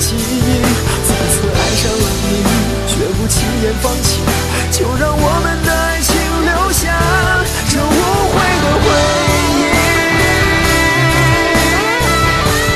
记忆，再次爱上了你，却不轻言放弃，就让我们